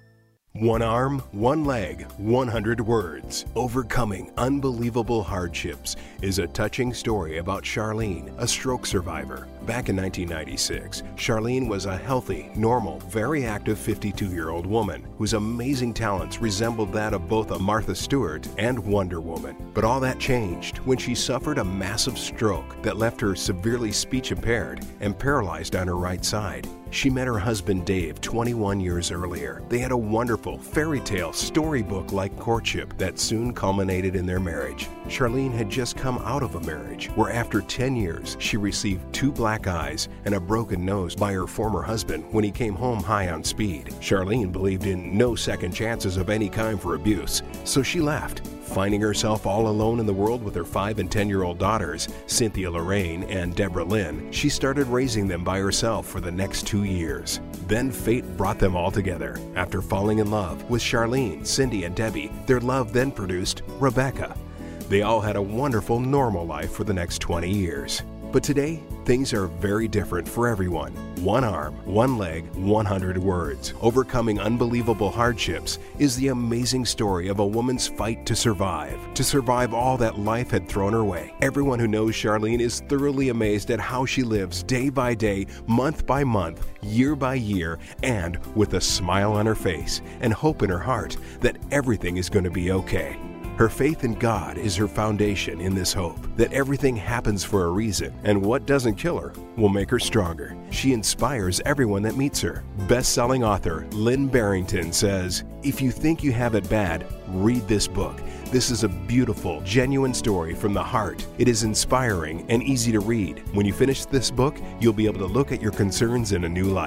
One arm, one leg, one hundred words. Overcoming unbelievable hardships is a touching story about Charlene, a stroke survivor. Back in nineteen ninety-six, Charlene was a healthy, normal, very active fifty-two-year-old woman whose amazing talents resembled that of both a Martha Stewart and Wonder Woman. But all that changed when she suffered a massive stroke that left her severely speech impaired and paralyzed on her right side. She met her husband Dave twenty-one years earlier. They had a wonderful fairy tale storybook-like courtship that soon culminated in their marriage. Charlene had just come out of a marriage where after ten years she received two black eyes and a broken nose by her former husband when he came home high on speed. Charlene believed in no second chances of any kind for abuse, so she left. Finding herself all alone in the world with her five and ten-year-old daughters, Cynthia Lorraine and Deborah Lynn, she started raising them by herself for the next two years. Then fate brought them all together. After falling in love with Charlene, Cindy, and Debbie, their love then produced Rebecca. They all had a wonderful, normal life for the next twenty years. But today, things are very different for everyone. One arm, one leg, one hundred words. Overcoming unbelievable hardships is the amazing story of a woman's fight to survive, to survive all that life had thrown her way. Everyone who knows Charlene is thoroughly amazed at how she lives day by day, month by month, year by year, and with a smile on her face and hope in her heart that everything is going to be okay. Her faith in God is her foundation in this hope that everything happens for a reason, and what doesn't kill her will make her stronger. She inspires everyone that meets her. Best-selling author Lynn Barrington says, "If you think you have it bad, read this book. This is a beautiful, genuine story from the heart. It is inspiring and easy to read. When you finish this book, you'll be able to look at your concerns in a new light."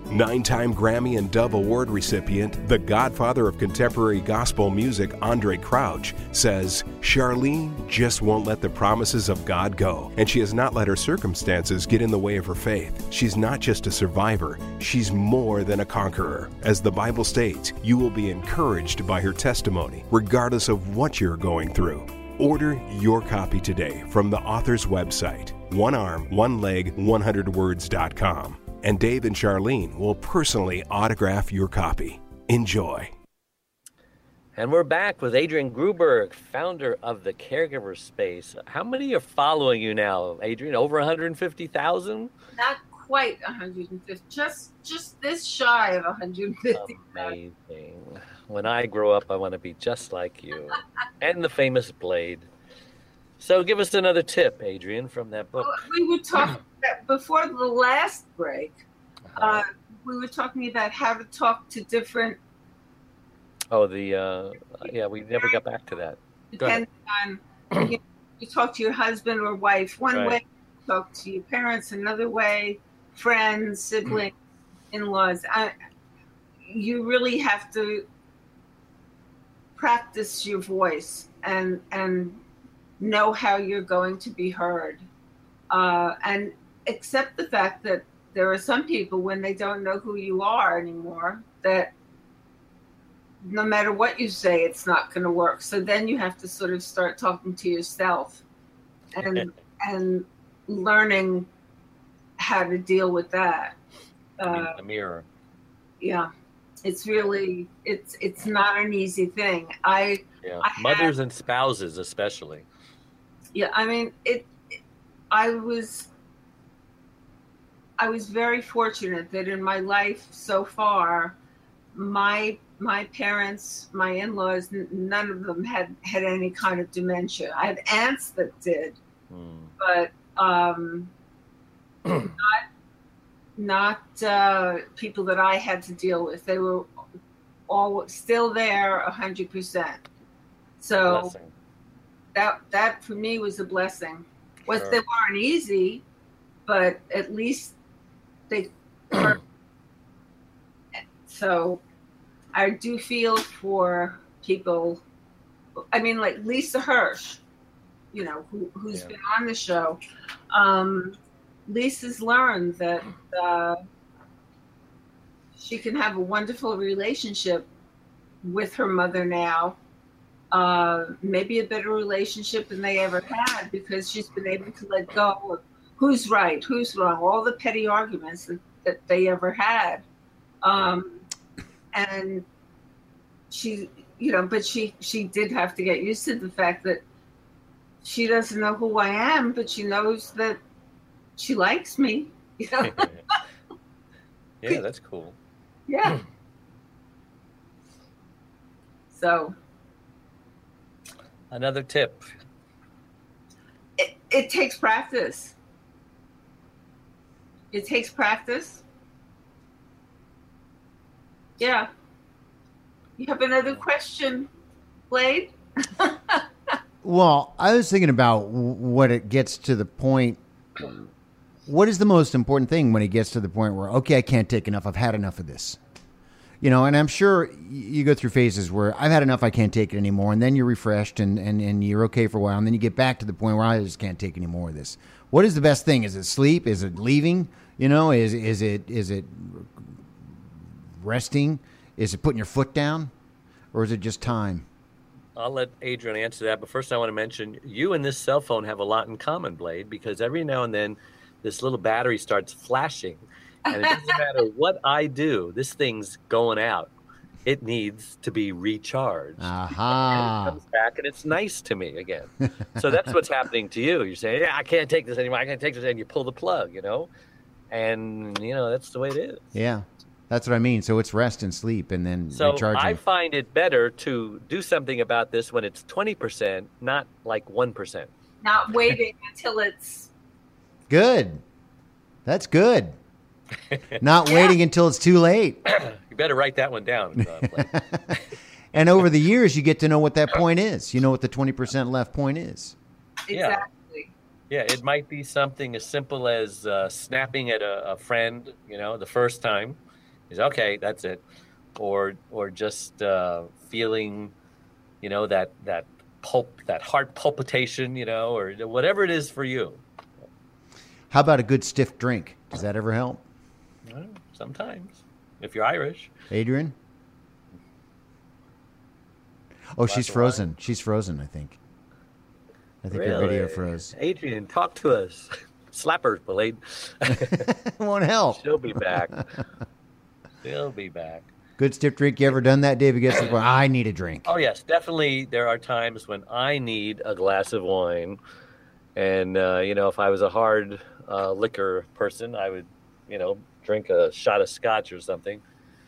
Nine-time Grammy and Dove Award recipient, the godfather of contemporary gospel music, Andre Crouch, says Charlene just won't let the promises of God go, and she has not let her circumstances get in the way of her faith. She's not just a survivor, she's more than a conqueror. As the Bible states, you will be encouraged by her testimony, regardless of what you're going through. Order your copy today from the author's website, one arm one leg one hundred words dot com. And Dave and Charlene will personally autograph your copy. Enjoy. And we're back with Adrienne Gruberg, founder of the Caregiver Space. How many are following you now, Adrienne? Over one hundred fifty thousand? Not quite one hundred fifty. Just just this shy of one hundred fifty. Amazing. When I grow up, I want to be just like you. And the famous Blade. So give us another tip, Adrienne, from that book. We were talking before the last break. Uh, we were talking about how to talk to different. Oh, the uh, yeah, we never got back to that. Depending on you, know, you talk to your husband or wife one Right. way, you talk to your parents another way, friends, siblings, in-laws. I, you really have to practice your voice and and know how you're going to be heard, uh, and accept the fact that there are some people, when they don't know who you are anymore, that no matter what you say, it's not going to work. So then you have to sort of start talking to yourself and and learning how to deal with that. Uh, In the mirror. yeah, it's really it's it's not an easy thing. I Yeah, I mothers had- and spouses especially. Yeah, I mean, it, it. I was. I was very fortunate that in my life so far, my my parents, my in-laws, n- none of them had had any kind of dementia. I had aunts that did, Hmm. but um, not not uh, people that I had to deal with. They were all still there, a hundred percent. So. Blessing. That that for me was a blessing. Was Sure. they weren't easy, but at least they were. So I do feel for people. I mean, like Lisa Hirsch, you know, who who's Yeah. been on the show. Um, Lisa's learned that uh, she can have a wonderful relationship with her mother now. Uh, maybe a better relationship than they ever had, because she's been able to let go of who's right, who's wrong, all the petty arguments that, that they ever had. Um, and she, you know, but she, she did have to get used to the fact that she doesn't know who I am, but she knows that she likes me. You know? Yeah, that's cool. Yeah. So. Another tip. It, it takes practice. It takes practice. Yeah. You have another question, Blade? Well, I was thinking about w- what it gets to the point. What is the most important thing when it gets to the point where, okay, I can't take enough. I've had enough of this. You know, and I'm sure y- you go through phases where I've had enough, I can't take it anymore. And then you're refreshed and, and, and you're okay for a while. And then you get back to the point where I just can't take any more of this. What is the best thing? Is it sleep? Is it leaving? You know, is, is it, is it resting? Is it putting your foot down? Or is it just time? I'll let Adrienne answer that, but first I want to mention you and this cell phone have a lot in common, Blade, because every now and then this little battery starts flashing, and it doesn't matter what I do, this thing's going out. It needs to be recharged. Aha. And it comes back, and it's nice to me again. So that's what's happening to you. You're saying, yeah, I can't take this anymore. I can't take this, and you pull the plug, you know? And, you know, that's the way it is. Yeah. That's what I mean. So it's rest and sleep and then So recharging. I find it better to do something about this when it's twenty percent, not like one percent. Not waiting until it's Good. That's good. Not waiting until it's too late. You better write that one down. Uh, Blake. And over the years, you get to know what that point is. You know what the twenty percent left point is. Yeah. exactly. Yeah, it might be something as simple as uh, snapping at a, a friend, you know, the first time. He's okay, that's it. Or or just uh, feeling, you know, that that pulp, that heart palpitation, you know, or whatever it is for you. How about a good stiff drink? Does that ever help? Well, sometimes, if you're Irish. Adrian? Oh, she's frozen. She's frozen, I think. I think her video froze. Adrian, talk to us. Slap her, Blade. Won't help. She'll be back. She'll be back. Good stiff drink. You ever done that, David? Gets to the point, I need a drink. Oh, yes. Definitely there are times when I need a glass of wine. And, uh, you know, if I was a hard uh, liquor person, I would, you know, drink a shot of scotch or something.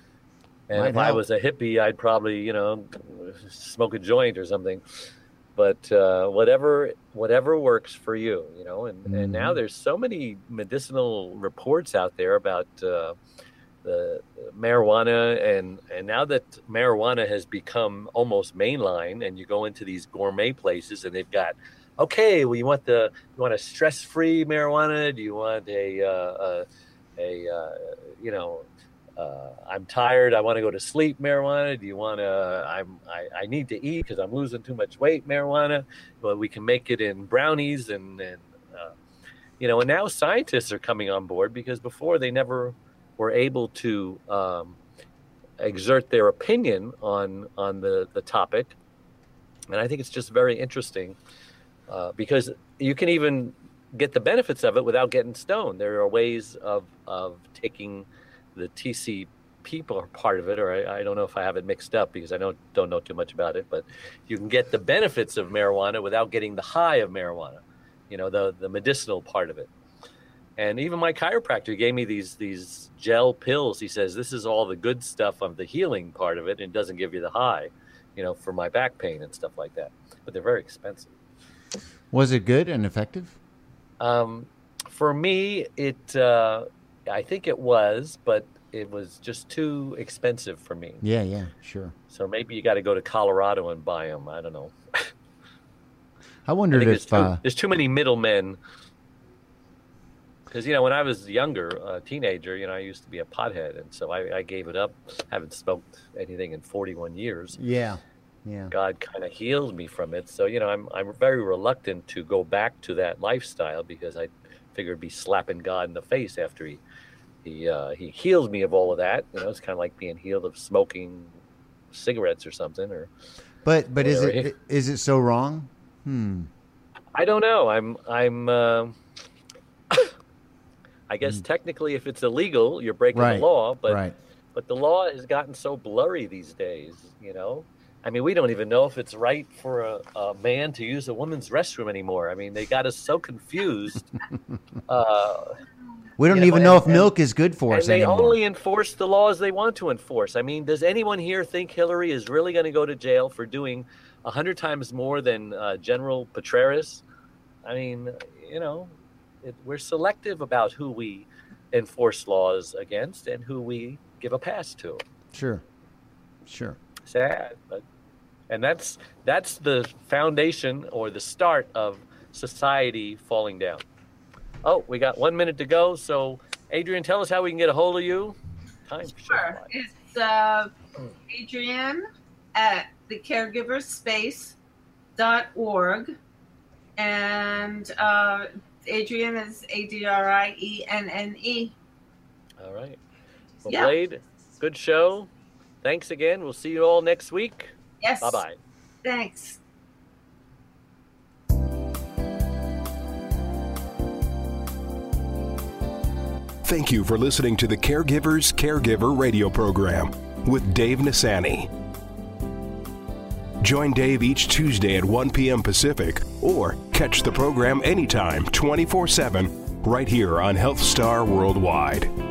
And Might if help. I was a hippie, I'd probably, you know, smoke a joint or something. But uh, whatever whatever works for you, you know. And, Mm-hmm. and now there's so many medicinal reports out there about uh, the marijuana. And, and now that marijuana has become almost mainline, and you go into these gourmet places and they've got, okay, well, you want the you want a stress-free marijuana? Do you want a, uh, a, a uh, you know, Uh, I'm tired, I want to go to sleep marijuana? Do you want to, I'm, I, I need to eat because I'm losing too much weight marijuana? Well, we can make it in brownies and, and uh, you know, and now scientists are coming on board because before they never were able to um, exert their opinion on, on the, the topic. And I think it's just very interesting uh, because you can even get the benefits of it without getting stoned. There are ways of, of taking the T C P part of it, or I, I don't know if I have it mixed up because I don't don't know too much about it, but you can get the benefits of marijuana without getting the high of marijuana, you know, the the medicinal part of it. And even my chiropractor gave me these these gel pills. He says this is all the good stuff of the healing part of it and doesn't give you the high, you know, for my back pain and stuff like that. But they're very expensive. Was it good and effective? Um, for me, it uh, I think it was, but it was just too expensive for me. Yeah, yeah, sure. So maybe you got to go to Colorado and buy them. I don't know. I wondered I think if there's, too, uh, there's too many middlemen. Because, you know, when I was younger, a teenager, you know, I used to be a pothead. And so I, I gave it up. Haven't smoked anything in forty-one years. yeah, yeah. God kind of healed me from it. So, you know, I'm I'm very reluctant to go back to that lifestyle because I figured I'd be slapping God in the face after he he uh, he healed me of all of that. You know, it's kind of like being healed of smoking cigarettes or something. Or But but is whatever. it is it so wrong? Hmm. I don't know. I'm I'm. Uh, I guess technically, if it's illegal, you're breaking Right, the law. But right. but the law has gotten so blurry these days. You know, I mean, we don't even know if it's right for a, a man to use a woman's restroom anymore. I mean, they got us so confused. uh, We don't You know, even know and- if milk is good for and us they anymore. only enforce the laws they want to enforce. I mean, does anyone here think Hillary is really going to go to jail for doing a hundred times more than uh, General Petraeus? I mean, you know, it, we're selective about who we enforce laws against and who we give a pass to. Sure, sure. Sad, but and that's that's the foundation or the start of society falling down. Oh, we got one minute to go. So, Adrian, tell us how we can get a hold of you. Time for Sure. It's uh, Adrian at the caregiver space dot org. And uh, Adrian is A D R I E N N E. All right. Well, Yeah. Blade, good show. Thanks again. We'll see you all next week. Yes. Bye-bye. Thanks. Thank you for listening to the Caregivers Caregiver radio program with Dave Nasani. Join Dave each Tuesday at one p.m. Pacific or catch the program anytime, twenty-four seven, right here on Health Star Worldwide.